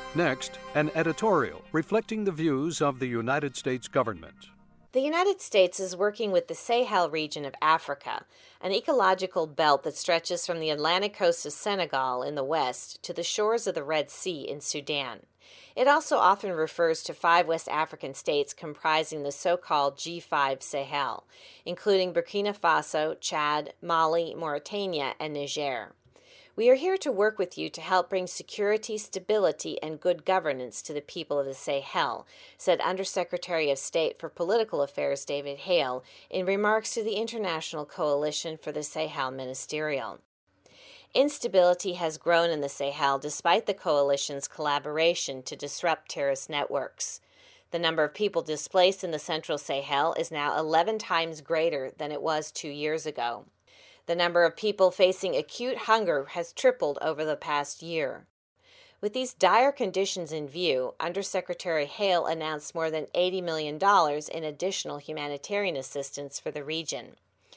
Next, an editorial reflecting the views of the United States government. The United States is working with the Sahel region of Africa, an ecological belt that stretches from the Atlantic coast of Senegal in the west to the shores of the Red Sea in Sudan. It also often refers to 5 West African states comprising the so-called G5 Sahel, including Burkina Faso, Chad, Mali, Mauritania, and Niger. We are here to work with you to help bring security, stability, and good governance to the people of the Sahel, said Undersecretary of State for Political Affairs David Hale in remarks to the International Coalition for the Sahel Ministerial. Instability has grown in the Sahel despite the coalition's collaboration to disrupt terrorist networks. The number of people displaced in the central Sahel is now 11 times greater than it was 2 years ago. The number of people facing acute hunger has tripled over the past year. With these dire conditions in view, Undersecretary Hale announced more than $80 million in additional humanitarian assistance for the region.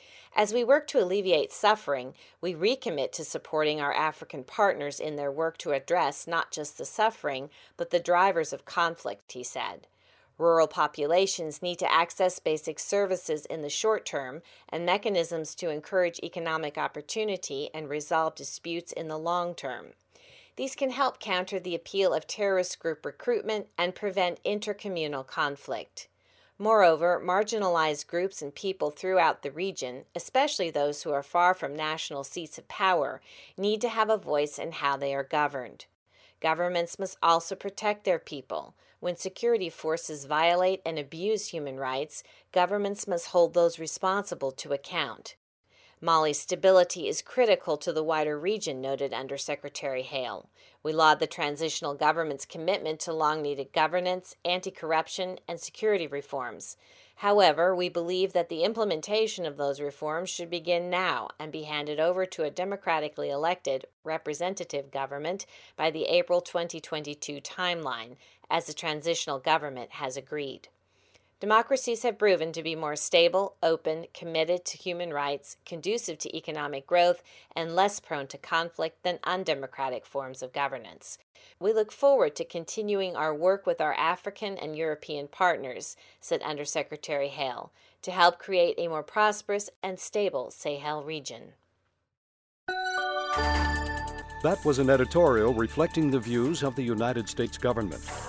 As we work to alleviate suffering, we recommit to supporting our African partners in their work to address not just the suffering, but the drivers of conflict, he said. Rural populations need to access basic services in the short term and mechanisms to encourage economic opportunity and resolve disputes in the long term. These can help counter the appeal of terrorist group recruitment and prevent intercommunal conflict. Moreover, marginalized groups and people throughout the region, especially those who are far from national seats of power, need to have a voice in how they are governed. Governments must also protect their people. When security forces violate and abuse human rights, governments must hold those responsible to account. Mali's stability is critical to the wider region, noted Undersecretary Hale. We laud the transitional government's commitment to long-needed governance, anti-corruption, and security reforms. However, we believe that the implementation of those reforms should begin now and be handed over to a democratically elected representative government by the April 2022 timeline, as the transitional government has agreed. Democracies have proven to be more stable, open, committed to human rights, conducive to economic growth, and less prone to conflict than undemocratic forms of governance. We look forward to continuing our work with our African and European partners, said Undersecretary Hale, to help create a more prosperous and stable Sahel region. That was an editorial reflecting the views of the United States government.